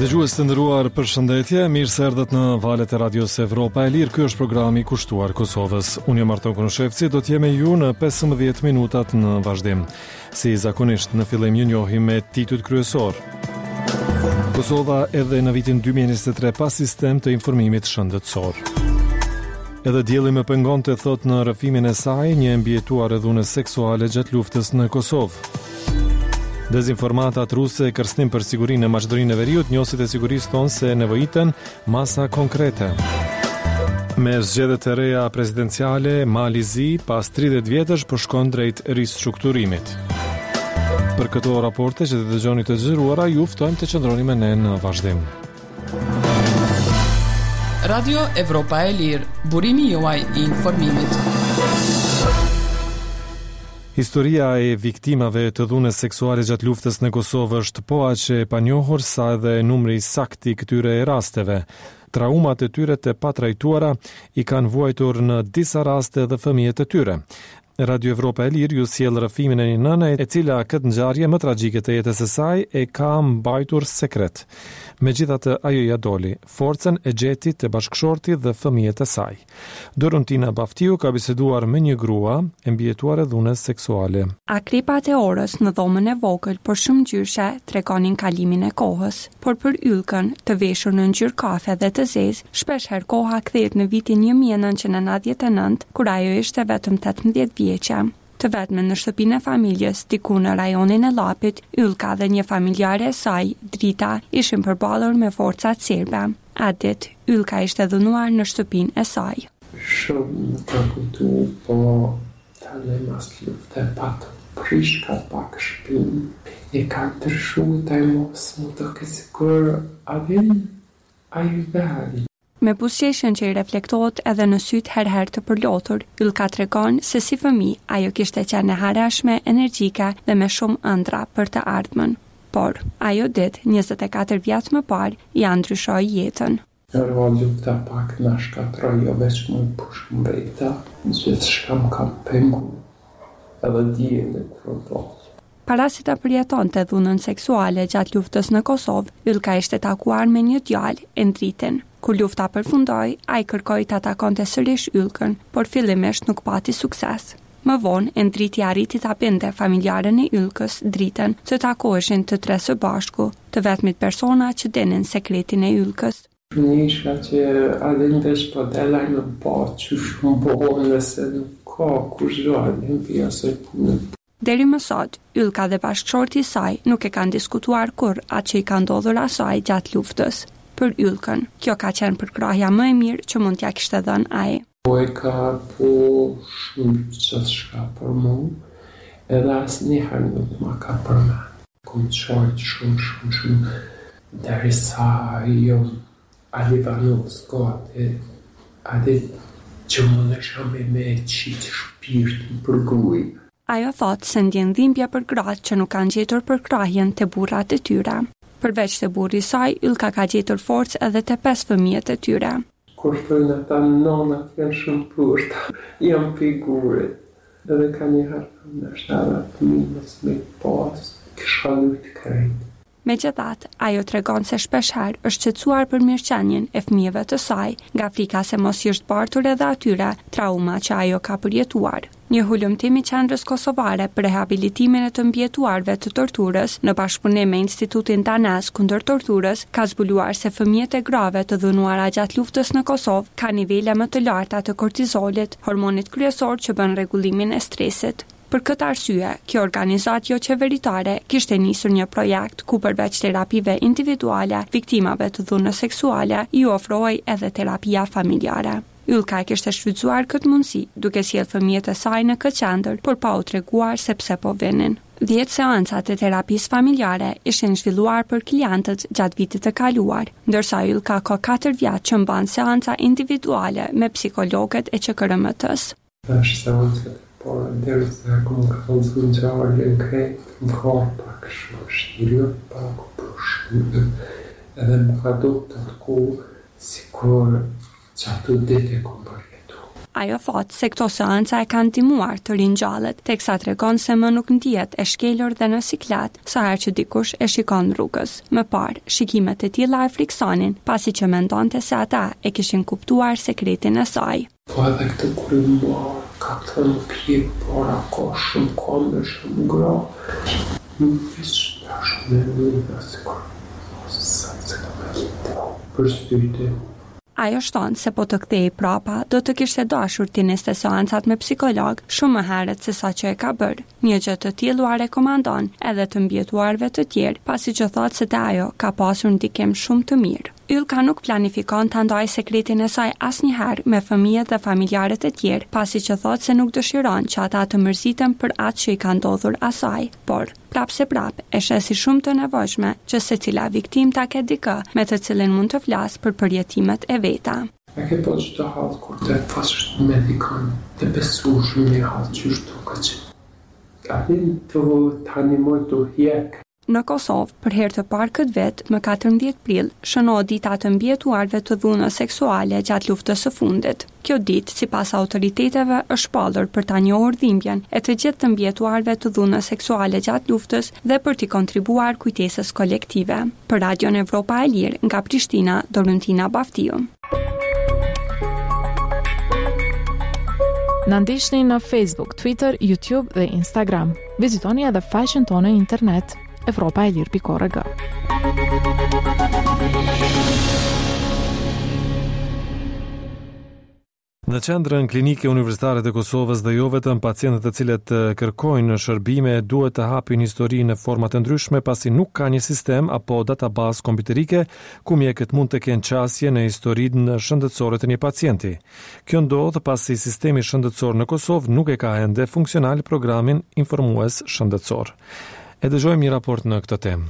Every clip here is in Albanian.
Dëgjues të nderuar, përshëndetje, mirë se erdhët në valët e Radios Evropa e Lirë. Ky është programi i kushtuar Kosovës. Unë jam Arton Konoshevci, do të jem me ju në 15 minutat në vazhdim. Si zakonisht, në fillim ju njohim me titujt kryesor. Kosova edhe në vitin 2023 pa sistem të informimit shëndetësor. Edhe dielli më pengonte, thot në rrëfimin e saj një mbijetuar e dhunës seksuale gjatë luftës në Kosovë. Dezinformatat ruse kërcënim për sigurinë në Maqedoninë e Veriut, njësit e sigurisë thonë se nevojiten masa konkrete. Me zgjedhjet e reja prezidenciale, Mali Zi pas 30 vjetësh po shkon drejt ristrukturimit. Për këto raporte që të dëgjoni të zgjeruara, ju ftojmë të qëndroni me ne në vazhdim. Radio Evropa e Lirë, burimi juaj i informimit. Historia e viktimave të dhunës seksuale gjatë luftës në Kosovë është po aq e panjohur sa edhe numri saktë i këtyre rasteve. Traumat e tyre të patrajtuara i kanë vuajtur në disa raste edhe fëmijët e tyre. Radio Evropa e Lirë ju sjell rrëfimin e një nëne e cila këtë ngjarje më tragjike të jetës së saj e ka mbajtur sekret. Megjithatë, ajo ja doli forcën e gjeti të bashkëshortit dhe fëmijët e saj. Dorontina Baftiu ka biseduar me një grua e mbijetuar e dhunës seksuale. Akripat e orës në dhomën e vogël për shumë gjyshe tregonin kalimin e kohës, por për Yllkën, të veshur në ngjyrë kafe dhe të zezë, shpesh herë koha kthehet në vitin 1999, kur ajo ishte vetëm 18 vjeçe. Të vetme në shtëpinë e familjes, diku në rajonin e Lapit, Yllka dhe një familjare e saj, Drita, ishin përballur me forcat serbe. Atë ditë, Yllka ishte dhunuar në shtëpinë e saj. Shumë të kujtu, po tale mas lufte patë prish ka pak shpinë. E ka tërshu taj mos më të kësikur adin a i veri. Me buzëqeshjen që i reflektohet edhe në sytë herë të përlotur, Yllka tregon se si fëmijë ajo kishte qenë e harashme, energjike dhe me shumë ëndra për të ardhmen. Por ajo ditë, 24 vjet më parë, ja ndryshoi jetën. Nërva lufta pak në shkatroj, jo veç më push mbrejta, gjithë shkam kam pengu, edhe djeli kërdo. Para si të përjetonte dhunën seksuale gjatë luftës në Kosovë, Yllka ishte takuar me një djalë, Endritin. Kur lufta përfundoi, ai kërkoi ta takonte sërish Yllkën, por fillimisht nuk pati sukses. Më vonë, Endriti arriti ta binte familjaren e Yllkës, Dritën, të takoheshin të tre së bashku, të vetmit persona që dinin sekretin e Yllkës. Nisha që adin veç po delaj në po që shumë bohë nëse nuk ka kush do adin pia së punë. Deri më sot, Yllka dhe bashkëshorti i saj nuk e kanë diskutuar kur atë që i ka ndodhur asaj gjatë luftës. Për Yllkën, kjo ka qenë përkrahja më e mirë që mund t'ja kishte dhënë ai. Po e ka po shumë që shka për mu, edhe asë njëherë nuk ma ka për me. Kom qojtë shumë, deri sa jo Alibanus gati, adi që më nësha me qitë shpirtin për gruj. Ajo thotë se ndjen dhimbje për gratë që nuk kanë gjetur përkrahjen të burrat e tyre. Përveç të burri saj, Yllka ka gjetur forcë edhe të 5 fëmijët e tyre. Kur thënë ata nonat janë shumë purta, jam figurit, edhe ka një harë në shtarat minës me pas, kisha lujtë krejt. Megjithatë, ajo tregon se shpeshherë është shqetësuar për mirëqenien e fëmijëve të saj, nga frika se mos i është bartur edhe atyre trauma që ajo ka përjetuar. Një hulumtim i qendrës kosovare për rehabilitimin e të mbijetuarve të torturës në bashkëpunim me Institutin Danez kundër torturës ka zbuluar se fëmijët e grave të dhunuara gjatë luftës në Kosovë ka nivele më të larta të kortizolit, hormonit kryesor që bën rregullimin e stresit. Për këtë arsye, kjo organizatë jo qeveritare kishte nisur një projekt ku përveç terapive individuale, viktimave të dhunës seksuale i ofrohej edhe terapia familjare. Yllka kishte shfrytzuar këtë mundësi, duke sjellë fëmijët e saj në këtë qendër, por pa u treguar se pse po vinin. 10 seancat e terapisë familjare ishin zhvilluar për klientët gjatë vitit të kaluar, ndërsa Yllka ka 4 vjet që mban seanca individuale me psikologët e QKRMT-s. Tash seancat por deri sa kom kalzuar gjallë krejt, më ka pak shtirë, pak përshtypje, edhe më ka do të ku sikur që ato dete kom përjetu. Ajo thotë se këto seanca e kanë ndihmuar të ringjallët, teksa tregon se më nuk ndihet e shkelur dhe në siklet sa herë që dikush e shikon rrugës. Më parë, shikimet e tilla e friksonin, pasi që mendonte se ata e kishin kuptuar sekretin e saj. Po edhe këtë kur i marë, ka thënë pjek, para ka shumë kome, shumë gra. Nuk vishë nga shumë e në se kërë, se të me për styrte. Ajo shtonë se po të kthej prapa, do të kishte dashur të niste seancat me psikolog shumë më herët se sa që e ka bërë. Një gjë të tillë u rekomandon edhe të mbjetuarve të tjerë, pasi që thotë se te ajo ka pasur ndikim shumë të mirë. Ylka nuk planifikon të ndaj sekretin e saj asnjëherë me fëmijët dhe familjarët e tjerë, pasi që thotë se nuk dëshiron që ata të mërziten për atë që i ka ndodhur asaj, por prap se prap e shesi shumë të nevojshme që secila viktim ta ketë dikë me të cilin mund të flasë për përjetimet e veta. E ke po që të halë kur të pasështë medikon të besu shumë një halë që shtu ka që. Alin të animoj të hjek. Në Kosovë, për herë të parë këtë vit, më 14 prill, shënohet dita të mbjetuarve të dhunës seksuale gjatë luftës së fundit. Kjo ditë, sipas autoriteteve, është shpallur për ta njohur dhimbjen e të gjithë të mbjetuarve të dhunës seksuale gjatë luftës dhe për t'i kontribuar kujtesës kolektive. Për Radion Evropa e Lirë, nga Prishtina, Doruntina Baftiu. Na ndiqni në Facebook, Twitter, YouTube dhe Instagram. Vizitoni edhe faqen tonë internet evropaelir.org. Në qendrën klinike universitare të Kosovës dhe jo vetëm pacientët të cilët kërkojnë shërbime duhet të hapin histori në forma të ndryshme pasi nuk ka një sistem apo databazë kompjuterike ku mjekët mund të kenë qasje në historinë shëndetësore të një pacienti. Kjo ndodh pasi sistemi shëndetësor në Kosovë nuk e ka ende funksional programin informues shëndetësor. E dëgjojmë një raport në këtë temë.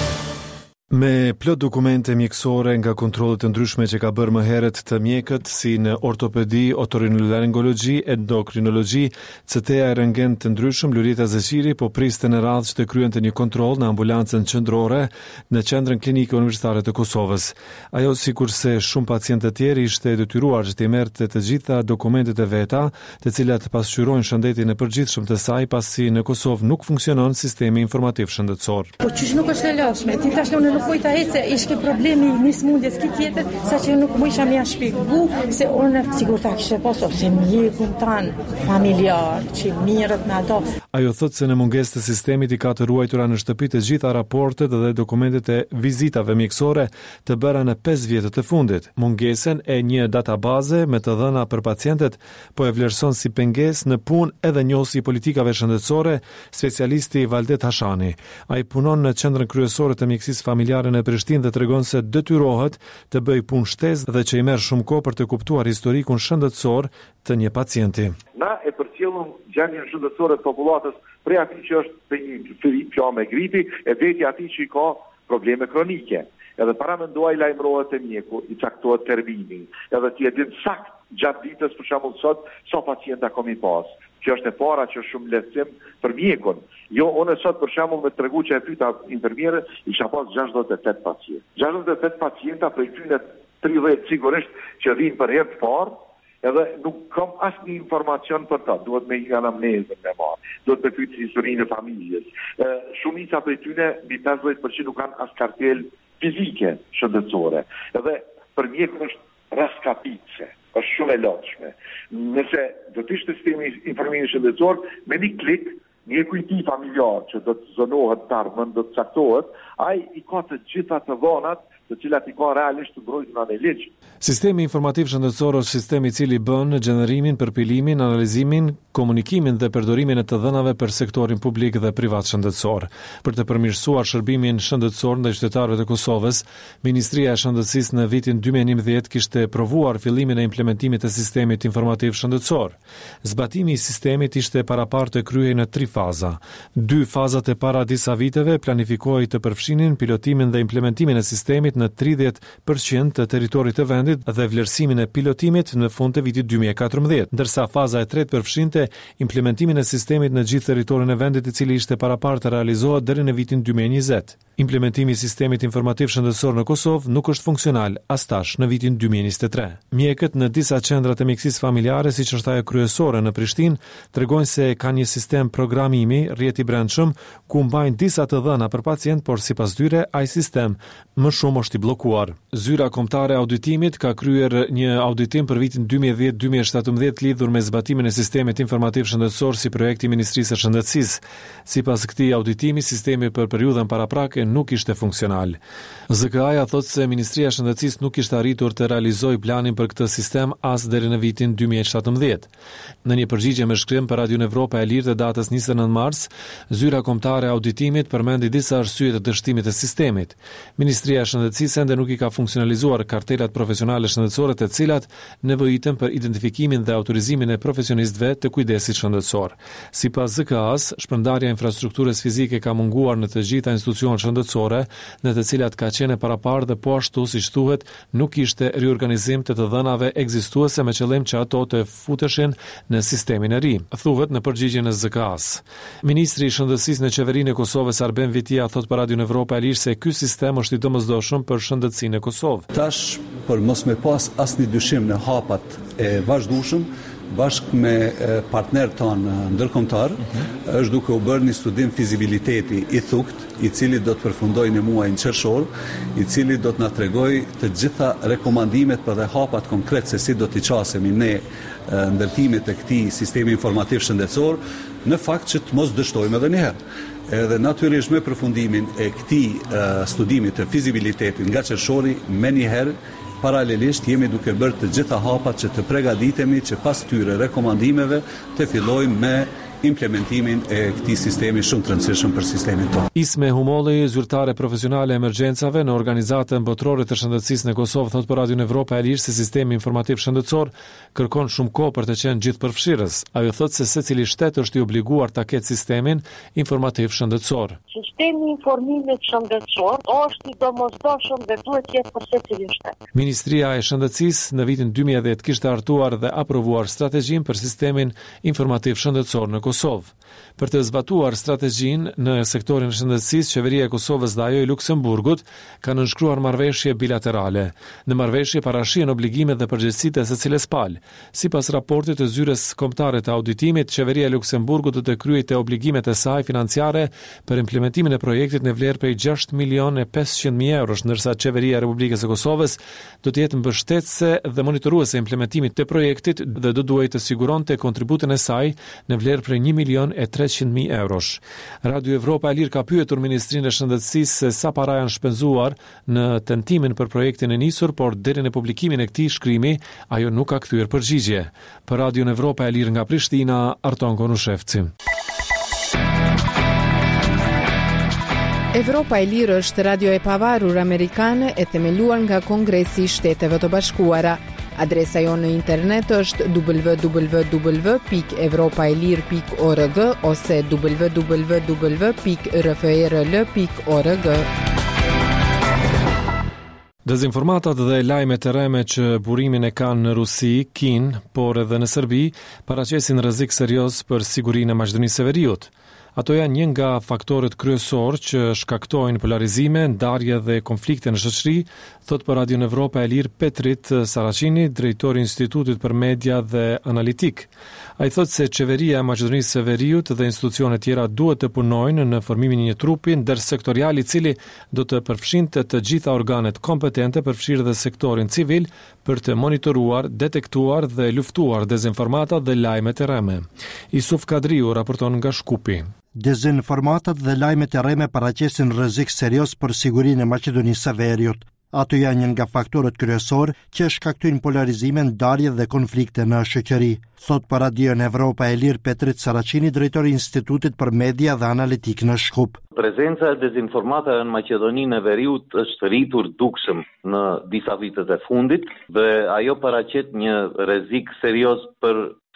Me plot dokumente mjekësore nga kontrollet të ndryshme që ka bërë më herët të mjekët, si në ortopedi, otorinolaringologji, endokrinologji, CT-ja e rentgen të ndryshëm, Lulita Zeqiri po priste në radhë që të kryente një kontroll në ambulancën qendrore në qendrën klinike universitare të Kosovës. Ajo, sikurse shumë pacientë të tjerë, ishte detyruar që të merrte të gjitha dokumentet e veta, të cilat pasqyrojnë shëndetin e përgjithshëm të saj, pasi në Kosovë nuk funksionon sistemi informativ shëndetësor. Po çish nuk është e lëshme, ti tash nuk pojta hece, ishte problemi një smundjes ki tjetër, sa që nuk më isha mja shpjegu, se unë sigur ta kishe pas, ose mjekun tanë familjar, që mirët me ato. Ajo thot se në mungesë të sistemit i ka të ruajtura në shtëpi të gjitha raportet dhe dokumentet e vizitave mjekësore të bëra në 5 vjetët e fundit. Mungesën e një databaze me të dhëna për pacientet po e vlerëson si pengesë në punë edhe njohësi politikave shëndetësore, specialisti Valdet Hashani. Ai punon në qendrën kryesore të mjekësisë familjare në Prishtinë dhe tregon se detyrohet të bëjë punë shtesë dhe që i merr shumë kohë për të kuptuar historikun shëndetësor të një pacienti. Na e përcjellëm gjendjen shëndetësore të popullatës prej atij që është për një pjamë gripi e deri atij që ka probleme kronike. Edhe para menduaj lajmërohet e mjeku, i caktohet termini, edhe ti e din sakt gjatë ditës për shembull sot sa pacienta komi pas. Kjo është e para që është shumë lehtësim për mjekun. Jo, unë sot për shembull me tregu që e pyeta infermierë, isha pas 68 pacientë. 68 pacienta prej tyre 30 sigurisht që vinë për herë të parë, edhe nuk kam asnjë informacion për ta. Duhet me një anamnezë me marr. Duhet të pyet historinë e familjes. Shumica prej tyre, mbi 50% nuk kanë as kartel fizike shëndetësore. Edhe për mjekun është raskapice. Është shumë e lotshme. Nëse do të ishte sistemi informimit shëndetësor, me një klik, mjeku i tij familjar që do të zonohet të ardhmen, do të caktohet, ai i ka të gjitha të dhënat të cilat i ka realisht të mbrojtura në ligj. Sistemi informativ shëndetësor është sistemi i cili bën gjenerimin, përpilimin, analizimin, komunikimin dhe përdorimin e të dhënave për sektorin publik dhe privat shëndetësor. Për të përmirësuar shërbimin shëndetësor ndaj qytetarëve të Kosovës, Ministria e Shëndetësisë në vitin 2011 kishte provuar fillimin e implementimit të sistemit informativ shëndetësor. Zbatimi i sistemit ishte paraparë të kryhej në 3 faza. 2 fazat e para disa viteve planifikohej të përfshinin pilotimin dhe implementimin e sistemit në 30% të territorit të vendit dhe vlerësimin e pilotimit në fund të vitit 2014, ndërsa faza e tretë përfshinte implementimin e sistemit në gjithë territorin e vendit, i cili ishte paraparë të realizohet deri në vitin 2020. Implementimi i sistemit informativ shëndetësor në Kosovë nuk është funksional as tash në vitin 2023. Mjekët në disa qendra të mjekësisë familjare, siç është ajo kryesore në Prishtinë, tregojnë se kanë një sistem programimi rrjeti brendshëm ku mbajnë disa të dhëna për pacient, por sipas tyre ai sistem më shumë është i bllokuar. Zyra Kombëtare e Auditimit ka kryer një auditim për vitin 2010-2017 lidhur me zbatimin e sistemit informativ shëndetësor si projekt i Ministrisë së Shëndetësisë. Sipas këtij auditimi, sistemi për periudhën paraprake nuk ishte funksional. ZKA-ja thotë se Ministria e Shëndetësisë nuk kishte arritur të realizojë planin për këtë sistem as deri në vitin 2017. Në një përgjigje me shkrim për Radio Evropa e Lirë të datës 29 mars, Zyra Kombëtare e Auditimit përmendi disa arsye të dështimit të sistemit. Ministria e Shëndetësisë ende nuk i ka funksionalizuar kartelat profesionale shëndetësore, të cilat nevojiten për identifikimin dhe autorizimin e profesionistëve të kujdesit shëndetësor. Sipas ZKA-s, shpërndarja e infrastrukturës fizike ka munguar në të gjitha institucionet shëndetësore, në të cilat ka qenë paraparë dhe po ashtu, siç thuhet, nuk ishte riorganizim të dhënave ekzistuese me qëllim që ato të futeshin në sistemin e ri, thuhet në përgjigjen e ZKA-s. Ministri i Shëndetësisë në qeverinë e Kosovës, Arben Vitia, thot për Radio Evropa e Lirë se ky sistem është i domosdoshëm për shëndetësinë e Kosovë. Tash, për mos me pas asnjë dyshim në hapat e vazhdueshëm, bashkë me partner tonë ndërkombëtar, është duke u bërë një studim fizibiliteti i thukt, i cili do të përfundojë në muajin qershor, i cili do të na tregojë të gjitha rekomandimet për dhe hapat konkret se si do t'i qasemi ne ndërtimit e këtij sistemi informativ shëndetësor, në fakt që të mos dështojmë edhe një herë. Edhe natyrisht me përfundimin e këtij studimit të fizibilitetit nga qershori, me një herë paralelisht jemi duke bërë të gjitha hapat që të përgatitemi që pas tyre rekomandimeve të fillojmë me implementimin e këtij sistemi shumë të rëndësishëm për sistemin tonë. Isme Humolli, zyrtare profesionale e emergjencave në Organizatën Botërore të Shëndetësisë në Kosovë, thot për Radio Evropa e Lirë se sistemi informativ shëndetësor kërkon shumë kohë për të qenë gjithëpërfshirës. Ajo thot se secili shtet është i obliguar ta ketë sistemin informativ shëndetësor. Sistemi informimit shëndetësor është i domosdoshëm dhe duhet të jetë për secilin shtet. Ministria e Shëndetësisë në vitin 2010 kishte hartuar dhe aprovuar strategjinë për sistemin informativ shëndetësor në Kosovë. Për të zbatuar strategjinë në sektorin e shëndetësisë, qeveria e Kosovës dhe ajo i Luksemburgut kanë nënshkruar marrëveshje bilaterale. Në marrëveshje parashihen obligimet dhe përgjegjësitë e secilës palë. Sipas raportit të Zyrës Kombëtare të Auditimit, qeveria e Luksemburgut do të kryejë obligimet e saj financiare për implementimin e projektit në vlerë prej 6.500.000 eurosh, ndërsa qeveria e Republikës së Kosovës do të jetë mbështetëse dhe monitoruese e implementimit të projektit dhe do duhej të siguronte kontributin e saj në vlerë prej 1.300.000 eurosh. Radio Evropa e Lirë ka pyetur Ministrinë e Shëndetësisë se sa para janë shpenzuar në tentimin për projektin e nisur, por deri në publikimin e këtij shkrimi ajo nuk ka kthyer përgjigje. Për Radio Evropa e Lirë nga Prishtina, Arton Konushevci. Evropa e Lirë është radio e pavarur amerikane e themeluar nga Kongresi i Shteteve të Bashkuara. Adresa jonë në internet është www.evropaelir.org ose www.rfrl.org. Dezinformatat dhe lajmet e rreme që burimin e kanë në Rusi, Kinë, por edhe në Serbi, paraqesin rrezik serioz për sigurinë e Maqedonisë së Veriut. Ato janë një nga faktorët kryesor që shkaktojnë polarizime, ndarje dhe konflikte në shoqëri, thot për Radio Evropa e Lirë Petrit Saracini, drejtori i Institutit për Media dhe Analitik. Ai thot se qeveria e Maqedonisë së Veriut dhe institucionet tjera duhet të punojnë në formimin e një trupi ndërsektorial i cili do të përfshinte të gjitha organet kompetente, përfshirë dhe sektorin civil, për të monitoruar, detektuar dhe luftuar dezinformatat dhe lajmet e rreme. Isuf Kadriu raporton nga Shkupi. Dezinformatat dhe lajmet e rreme paraqesin rrezik serioz për sigurinë e Maqedonisë së Veriut. Ato janë një nga faktorët kryesor që shkaktojnë polarizime, ndarje dhe konflikte në shoqëri, thot për Radio Evropa e Lirë Petrit Saracini, drejtori i Institutit për Media dhe Analitik në Shkup. Prezenca e dezinformatave në Maqedoninë e Veriut është rritur dukshëm në disa vitet e fundit dhe ajo paraqet një rrezik serioz për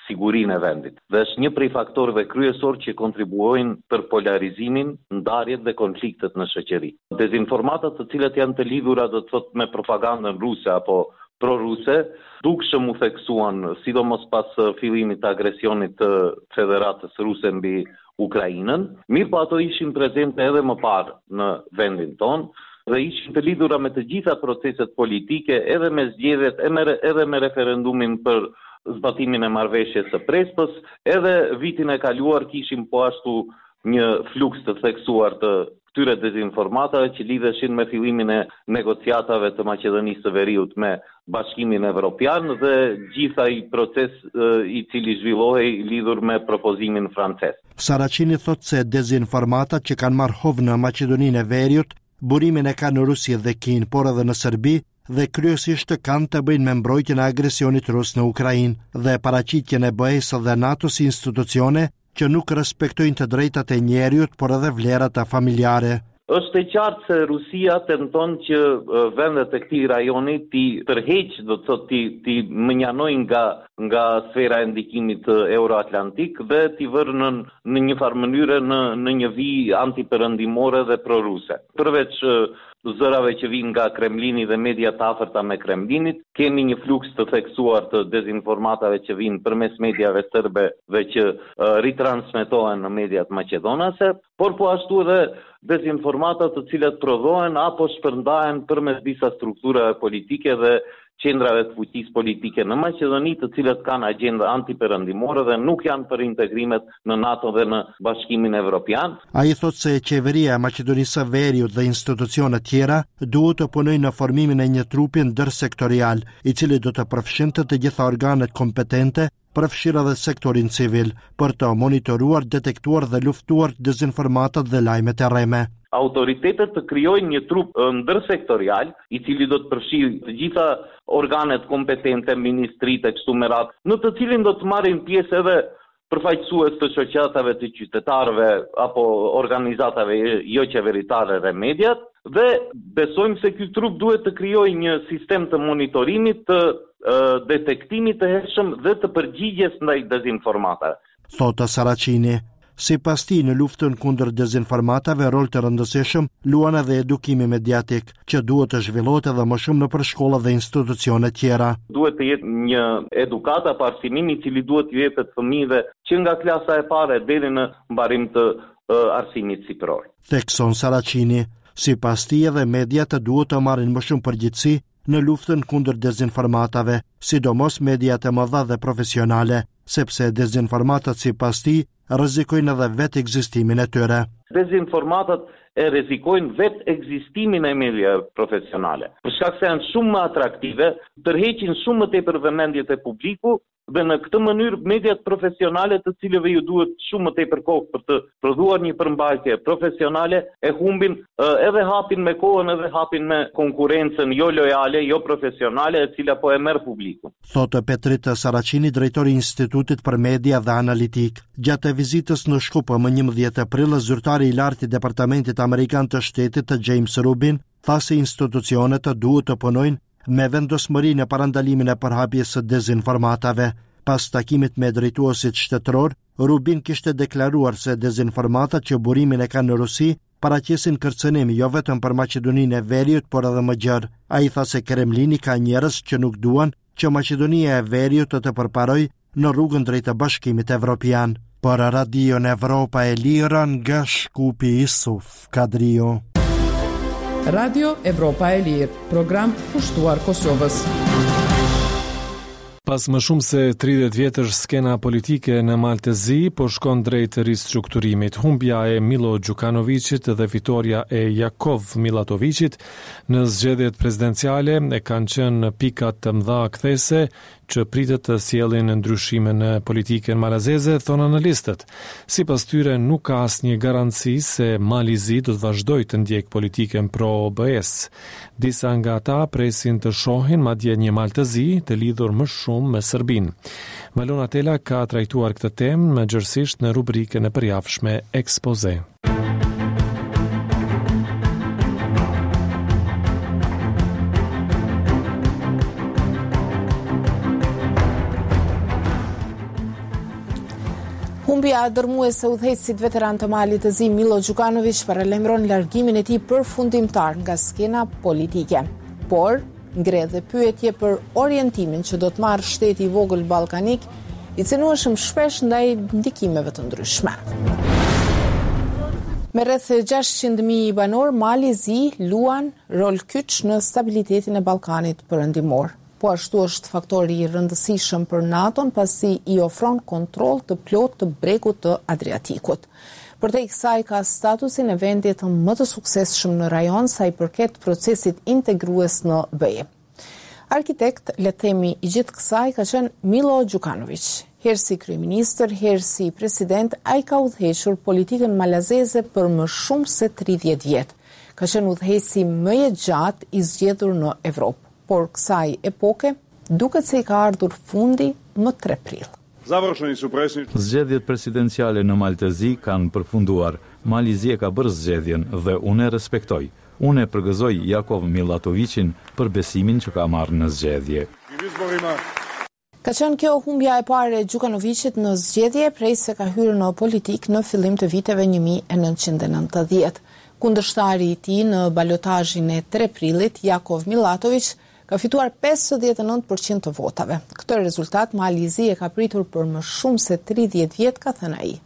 sigurinë e vendit. Dhe është një prej faktorëve kryesor që kontribuojnë për polarizimin, ndarjet dhe konfliktet në shoqëri. Dezinformatat të cilat janë të lidhura do të thotë me propagandën ruse apo pro-ruse, dukshëm u theksuan, sidomos pas fillimit të agresionit të Federatës Ruse mbi Ukrainën, mirë po ato ishin prezente edhe më parë në vendin tonë, dhe ishin të lidhura me të gjitha proceset politike, edhe me zgjedhjet, edhe me referendumin për zbatimin e marrëveshjes së Prespës, edhe vitin e kaluar kishim po ashtu një fluks të theksuar të këtyre dezinformatave që lidheshin me fillimin e negociatave të Maqedonisë së Veriut me Bashkimin Evropian dhe gjitha i proces i cili zhvillohej lidhur me propozimin francez. Saracini thot se dezinformatat që kanë marrë hovë në Maqedoninë e Veriut burimin e kanë në Rusi dhe Kinë, por edhe në Serbi, dhe kryesisht kanë të bëjnë me mbrojtjen e agresionit rus në Ukrainë dhe paraqitjen e BE-s dhe NATO si institucione që nuk respektojnë të drejtat e njerëzit, por edhe vlerat familjare. Është e qartë se Rusia tenton që vendet e këtij rajoni ti tërheq, do të thotë ti mënjanojnë nga sfera e ndikimit euroatlantik dhe ti vërë në një farë mënyrë në një vijë antiperëndimore dhe proruse. Përveç zërave që vinë nga Kremlini dhe media të afërta me Kremlinit, kemi një fluks të theksuar të dezinformatave që vinë përmes mediave serbe dhe që ritransmetohen në mediat maqedonase, por po ashtu edhe dezinformata të cilat prodhohen apo shpërndahen përmes disa strukturave politike dhe qendrave të fuqisë politike në Maqedoni, të cilat kanë agjenda antiperëndimore dhe nuk janë për integrimet në NATO dhe në Bashkimin Evropian. Ai thotë se qeveria e Maqedonisë së Veriut dhe institucionet tjera duhet të punojnë në formimin e një trupi ndërsektorial, i cili do të përfshinte të gjitha organet kompetente, përfshirë edhe sektorin civil, për të monitoruar, detektuar dhe luftuar dezinformatat dhe lajmet e rreme. Autoritetet të krijojnë një trup ndërsektorial, i cili do të përfshijë të gjitha organet kompetente, ministritë e kështu me radhë, në të cilin do të marrin pjesë edhe përfaqësues të shoqatave të qytetarëve apo organizatave jo qeveritare dhe mediat, dhe besojmë se ky trup duhet të krijojë një sistem të monitorimit, të detektimit të hershëm dhe të përgjigjes ndaj dezinformatave. Thotë Saracini. Si pas ti, në luftën kundër dezinformatave, rol të rëndësishëm luan edhe edukimi mediatik, që duhet të zhvillohet edhe më shumë nëpër shkolla dhe institucione tjera. Duhet të jetë një edukata pa arsimim i cili duhet të jepet fëmijëve që nga klasa e parë deri në mbarim të arsimit sipror. Thekson Saracini, si pas ti edhe mediat duhet të marrin më shumë përgjegjësi në luftën kundër dezinformatave, sidomos mediat e mëdha dhe profesionale, sepse dezinformatat si pas ti rrezikojnë edhe vetë ekzistimin e tyre. Dezinformatat e rrezikojnë vetë ekzistimin e mediave profesionale. Për shkak se janë shumë më atraktive, tërheqin shumë më tepër vëmendjet e publiku dhe në këtë mënyrë mediat profesionale, të cilëve ju duhet shumë më tepër kohë për të prodhuar një përmbajtje profesionale, e humbin edhe hapin me kohën edhe hapin me konkurrencën jo lojale, jo profesionale, e cila po e merr publikun. Thotë Petrit Saracini, drejtori i Institutit për Media dhe Analitik. Gjatë vizitës në Shkup më 11 prill, zyrtari i lartë i Departamentit Amerikan të Shtetit të James Rubin tha se institucionet duhet të punojnë me vendosmëri në parandalimin e përhapjes së dezinformatave. Pas takimit me drejtuesit shtetëror, Rubin kishte deklaruar se dezinformatat që burimin e kanë në Rusi paraqesin kërcënim jo vetëm për Maqedoninë e Veriut, por edhe më gjerë. Ai tha se Kremlini ka njerëz që nuk duan që Maqedonia e Veriut të përparojë në rrugën drejt Bashkimit Evropian. Për Radion Evropa e Lirë nga Shkupi Isuf Kadrio. Radio Evropa e Lirë, program pushtuar Kosovës. Pas më shumë se 30 vjetësh, skena politike në Maltezi po shkon drejt ristrukturimit. Humbja e Milo Đukanovićit dhe fitoria e Jakov Milatovicit në zgjedhjet prezidenciale e kanë qenë pikat të mëdha kthese që pritet të sjellin ndryshime në politikën malazeze, thonë analistët. Sipas tyre nuk ka asnjë garanci se Malizi do të vazhdojë të ndjek politikën pro-OBS. Disa nga ata presin të shohin madje një Maltezi të lidhur më shumë me Serbinë. Malona Tela ka trajtuar këtë temë mëgjërësisht në rubrikën e përjavshme Ekspoze. Humbja dërmuese udhëheqësit veteran të Malit të Zi Milo Gjukanović paralajmëron largimin e tij përfundimtar nga skena politike. Por ngre dhe pyetje për orientimin që do të marrë shteti i vogël ballkanik, i cënueshëm shpesh ndaj ndikimeve të ndryshme. Me rreth 600.000 banor, Mali Zi luan rol kyç në stabilitetin e Ballkanit perëndimor. Po ashtu është faktori i rëndësishëm për NATO-n pasi i ofron kontroll të plotë të bregut të Adriatikut. Përtej kësaj ka statusin e vendit më të suksesshëm në rajon sa i përket procesit integrues në BE. Arkitekt, le të themi i gjithë kësaj ka qenë Milo Gjukanović. Herë si kryeministër, herë si president, ai ka udhëhequr politikën malazeze për më shumë se 30 vjet. Ka qenë udhëheqësi më i gjatë i zgjedhur në Evropë, por kësaj epoke duket se i ka ardhur fundi më 3 prill. Zgjedhjet presidenciale në Maltezi kanë përfunduar. Mali Zi ka bërë zgjedhjen dhe unë e respektoj. Unë e përgëzoj Jakov Milatovićin për besimin që ka marrë në zgjedhje. Ka qenë kjo humbja e parë e Gjukanovićit në zgjedhje prej se ka hyrë në politik në fillim të viteve 1990. Kundërshtari i tij në balotazhin e 3 prillit, Jakov Milatović, ka fituar 59% të votave. Këtë rezultat Mali Zi e ka pritur për më shumë se 30 vjet, ka thënë ai.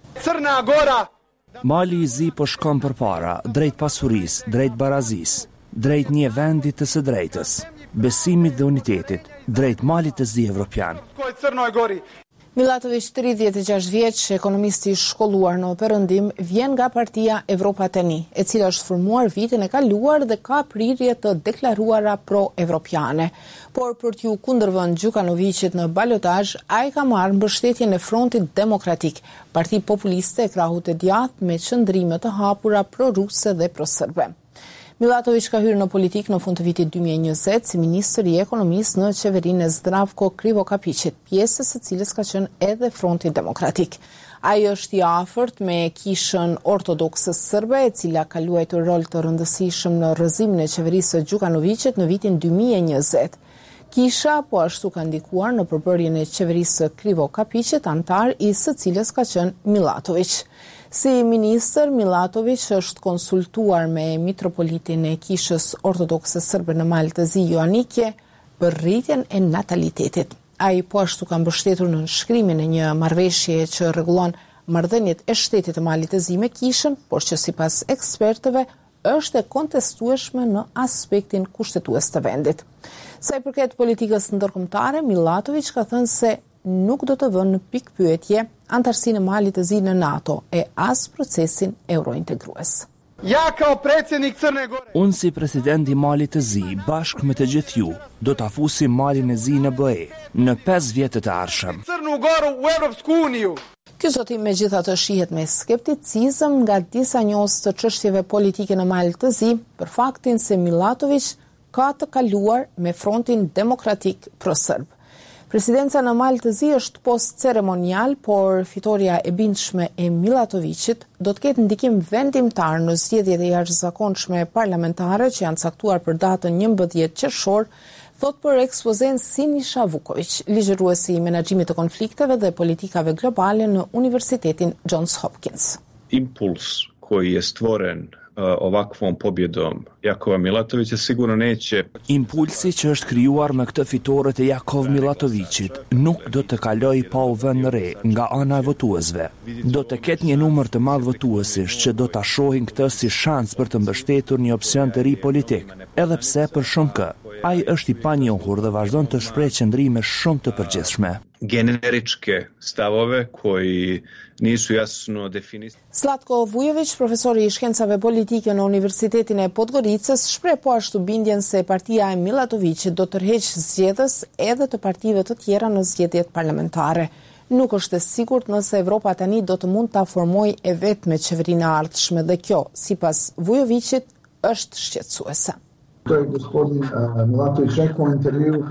Mali Zi po shkon përpara, drejt pasurisë, drejt barazisë, drejt një vendi të së drejtës, besimit dhe unitetit, drejt Malit të Zi evropian. Milatović, 36 vjeç, ekonomisti i shkolluar në Perëndim, vjen nga partia Evropa Tani, e cila është formuar vitin e kaluar dhe ka prirje të deklaruara pro-evropiane. Por për t'ju kundërvënë Gjukanovićit në balotazh, ai ka marrë mbështetjen e Frontit Demokratik, parti populiste e krahut të djathtë me qëndrime të hapura pro-ruse dhe pro-serbe. Milatović ka hyrë në politik në fund të vitit 2020 si ministër i ekonomisë në qeverinë e Zdravko Krivokapićit, pjesës së cilës ka qenë edhe Fronti Demokratik. Ai është i afërt me kishën ortodokse serbe, e cila ka luajtur rol të rëndësishëm në rrëzimin e qeverisë së Gjukanovićit në vitin 2020. Kisha po ashtu ka ndikuar në përbërjen e qeverisë së Krivokapićit, antar i së cilës ka qenë Milatović. Si ministër, Milatović është konsultuar me mitropolitin e kishës ortodokse serbe në Malë të Zi Joanikje për rritjen e natalitetit. Ai po ashtu ka mbështetur në nënshkrimin e një marrëveshje që rregullon marrëdhëniet e shtetit të Malit të Zi me kishën, por që sipas ekspertëve është e kontestueshme në aspektin kushtetues të vendit. Sa i përket politikës ndërkombëtare, Milatović ka thënë se nuk do të vënë në pikpyetje antarësinë e Malit të Zi në NATO e as procesin eurointegrues. Unë si president i Malit të Zi, bashkë me të gjithë ju, do të afusim Malin e Zi në BE në 5 vjetët e ardhshëm. Ky zotim megjithatë shihet me skepticizëm nga disa njohës të çështjeve politike në Mal të Zi për faktin se Milatović ka të kaluar me Frontin Demokratik pro-serb. Presidenca në Mal të Zi është post ceremonial, por fitoria e bindshme e Milatovićit do të ketë ndikim vendimtar në zgjedhjet e jashtëzakonshme parlamentare që janë caktuar për datën 11 qershor, thot për ekspozen Siniša Vuković, ligjëruesi i menaxhimit të konflikteve dhe politikave globale në Universitetin Johns Hopkins. Impuls koji je stvoren ovakvom pobjedom Jakova Milatovića sigurno neće. Impulsi që është krijuar me këtë fitore të Jakov Milatovićit nuk do të kalojë pa u vënë re nga ana e votuesve. Do të ketë një numër të madh votuesish që do ta shohin këtë si shans për të mbështetur një opsion të ri politik, edhe pse për shumë kë ai është i panjohur dhe vazhdon të shprehë qëndrime shumë të përgjithshme. Generičke stavove koji nisu jasno definisani. Zlatko Vujović, profesori i shkencave politike në Universitetin e Podgoricës, shpreh po ashtu bindjen se partia e Milatovićit do tërheqë zgjedhës edhe të partive të tjera në zgjedhjet parlamentare. Nuk është e sigurt nëse Evropa tani do të mund ta formojë e vet me qeverinë e ardhshme dhe kjo, sipas Vujovićit, është shqetësuese. To je gospodin Milatović rekao u intervju,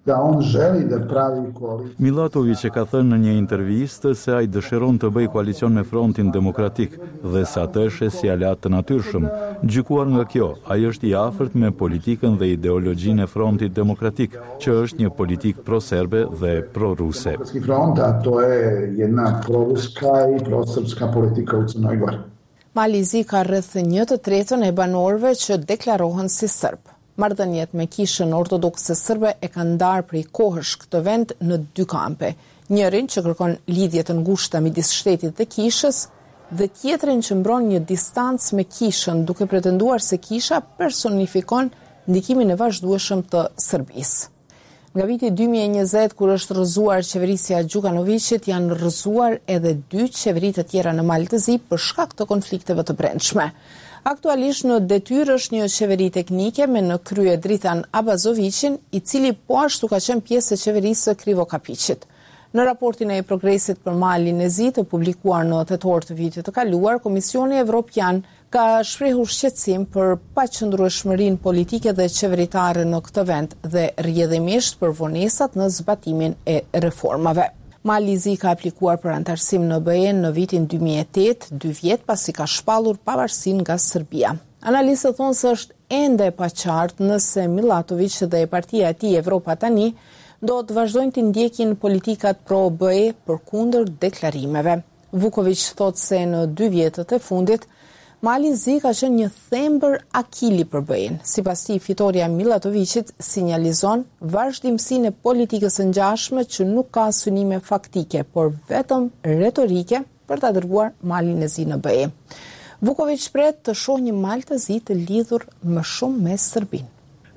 da on želi da pravi koaliciju. Milatović e ka thënë në një intervistë se ai dëshiron të bëjë koalicion me Frontin Demokratik dhe sa të është si aleat të natyrshëm. Gjykuar nga kjo, ai është i afërt me politikën dhe ideologjinë e Frontit Demokratik, që është një politikë pro-serbe dhe pro-ruse. Front, a to je jedna proruska i prosrpska politika u Crnoj Gori. Malizi ka rreth 1/3 e banorëve që deklarohen si serb. Marrëdhëniet me kishën ortodokse serbe e kanë ndarë prej kohësh këtë vend në 2 kampe. Njërin që kërkon lidhje të ngushta midis shtetit dhe kishës dhe tjetrin që mbron një distancë me kishën, duke pretenduar se kisha personifikon ndikimin e vazhdueshëm të Serbisë. Nga viti 2020, kur është rrëzuar qeverisja Gjukanovićit, janë rrëzuar edhe 2 qeveri të tjera në Maltëzi për shkak të konflikteve të brendshme. Aktualisht në detyrë është një qeveri teknike me në krye Dritan Abazovićin, i cili po ashtu ka qenë pjesë e qeverisë Krivo Kapićit. Në raportin e progresit për Malin e Zi të publikuar në tetor të vitit të kaluar, Komisioni Evropian ka shprehur shqetësim për paqëndrueshmërinë politike dhe qeveritare në këtë vend dhe rrjedhimisht për vonesat në zbatimin e reformave. Malizi ka aplikuar për antarësim në BE-n në vitin 2008, 2 vjet pasi ka shpallur pavarësinë nga Serbia. Analistët thonë se është ende e paqartë nëse Milatović dhe partia e tij Evropa tani do të vazhdojnë të ndjekin politikat pro BE përkundër deklarimeve. Vuković thotë se në 2 vjetët e fundit Malizi ka qenë një thembër akili për BE-n. Sipas tij, fitoria e Milatovićit sinjalizon vazhdimsinë e politikës së ngjashme që nuk ka synime faktike, por vetëm retorike për ta dërguar Malin e Zi në BE. Vuković pret të shohë një Maltëzi të lidhur më shumë me Serbinë.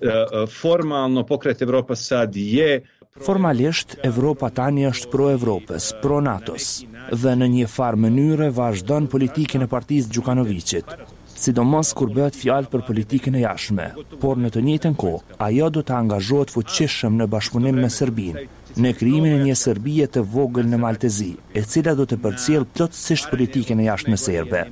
Formalno pokret Evropa sad je Formalisht, Evropa tani është pro-Evropës, pro-Natos, dhe në një farë mënyre vazhdon politikën e partisë Gjukanovićit, sidomos kur bëhet fjalë për politikën e jashtme, por në të njëjtën kohë, ajo do të angazhohet fuqishëm në bashkëpunim me Serbinë, në krijimin e një Serbie të vogël në Maltezi, e cila do të përcjellë plotësisht politikën e jashtme serbe.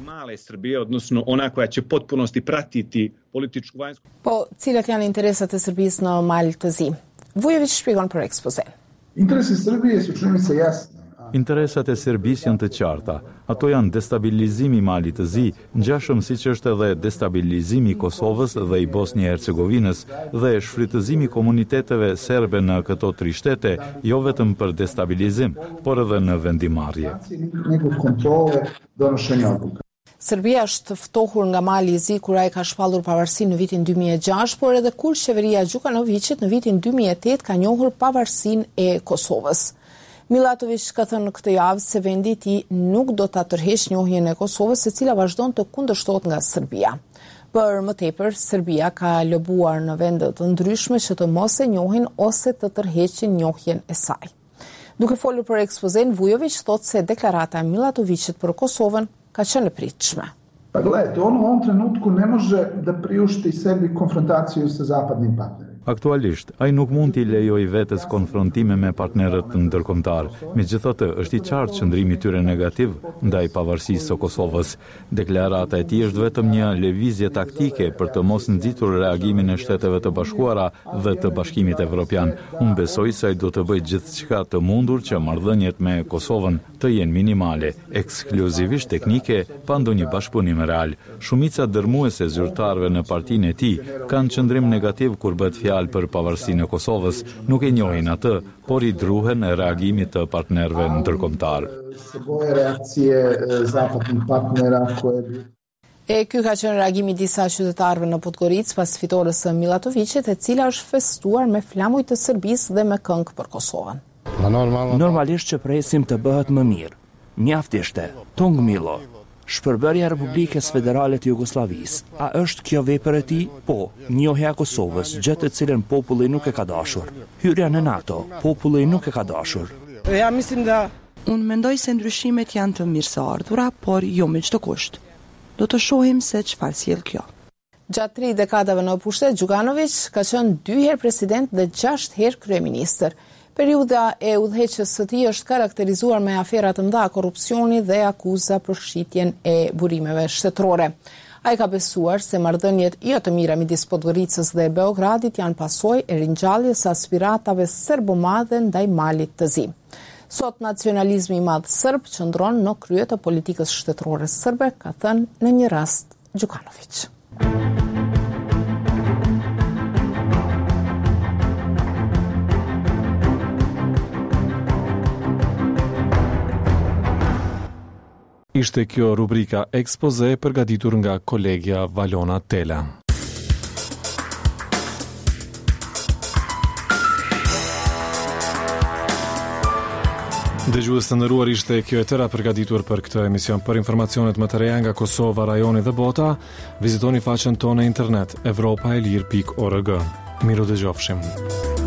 Po, cilat janë interesat e Serbisë në Maltezi? Vujović shpjegon për ekspozen. Interesi Serbije su čini mi se jasni. Interesat e Serbisë janë të qarta. Ato janë destabilizimi i Malit të Zi, ngjashëm siç është edhe destabilizimi i Kosovës dhe i Bosnjë e Hercegovinës dhe shfrytëzimi i komuniteteve serbe në këto 3 shtete, jo vetëm për destabilizim, por edhe në vendimarrje. Serbia është ftohur nga Mali i Zi kur ai ka shpallur pavarësinë në vitin 2006, por edhe kur qeveria Gjukanovićit në vitin 2008 ka njohur pavarësinë e Kosovës. Milatović ka thënë këtë javë se vendi i tij nuk do ta tërheqë njohjen e Kosovës, e cila vazhdon të kundërshtohet nga Serbia. Për më tepër, Serbia ka lobuar në vende të ndryshme që të mos e njohin ose të tërheqin njohjen e saj. Duke folur për ekspozen, Vujović thotë se deklarata e Milatovićit për Kosovën ka qenë e pritshme. Pa gledajte, on u ovom trenutku ne može da priušti sebi konfrontaciju sa zapadnim partnerima. Aktualisht, ai nuk mund t'i lejoj vetes konfrontime me partnerët ndërkombëtar. Megjithatë, është i qartë qëndrimi i tyre negativ ndaj pavarësisë së Kosovës. Deklarata e tij është vetëm një lëvizje taktike për të mos nxitur reagimin e Shteteve të Bashkuara dhe të Bashkimit Evropian. Unë besoj se ai do të bëjë gjithçka të mundur që marrëdhëniet me Kosovën të jenë minimale, ekskluzivisht teknike, pa ndonjë bashkëpunim real. Shumica dërmuese zyrtarëve në partinë e tij kanë qëndrim negativ kur bëhet fjalë për pavarësinë e Kosovës, nuk e njohin atë, por i druhen e reagimit të partnerëve ndërkombëtar. Ky ka qenë reagimi i disa qytetarëve në Podgoricë pas fitores së Milatovićit, e cila është festuar me flamuj të Serbisë dhe me këngë për Kosovën. Normalisht që presim të bëhet më mirë. Mjaft ishte, Tong Milo, shpërbërja e Republikës Federale të Jugosllavisë. A është kjo vepër e tij? Po, njohja e Kosovës, gjë të cilën populli nuk e ka dashur. Hyrja në NATO, populli nuk e ka dashur. Unë mendoj se ndryshimet janë të mirëseardhura, por jo me çdo kusht. Do të shohim se çfarë sjell kjo. Gjatë 3 dekadave në pushtet, Gjukanović ka qenë 2 herë president dhe 6 herë kryeministër. Periudha e udhëheqjes së tij është karakterizuar me afera të mëdha korrupsioni dhe akuza për shitjen e burimeve shtetërore. Ai ka besuar se marrëdhëniet jo të mira midis Podgoricës dhe Beogradit janë pasojë e ringjalljes së aspiratave serbomadhe ndaj Malit të Zi. Sot nacionalizmi i madh serb qëndron në krye të politikës shtetërore serbe, ka thënë në një rast Gjukanović. Ishte kjo rubrika Ekspoze përgatitur nga kolegja Valona Tela. Dëgjues të nderuar, ishte kjo e tëra përgatitur për këtë emision. Për informacionet më të reja nga Kosova, rajoni dhe bota, vizitoni faqen tonë në internet evropaelir.org. Miru dëgjofshim.